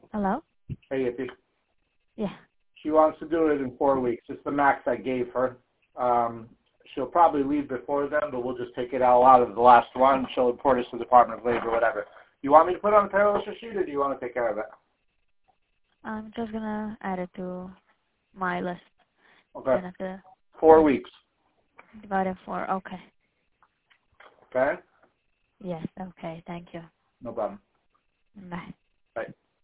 Hello? Hey, Yippee. Yeah. She wants to do it in 4 weeks. It's the max I gave her. She'll probably leave before then, but we'll just take it all out of the last one. She'll report us to the Department of Labor, whatever. You want me to put it on the payroll sheet, or do you want to take care of it? I'm just gonna add it to my list. Okay. Then after 4 weeks. divided 4. Okay. Okay? Yes. Okay. Thank you. No problem. Bye. Bye.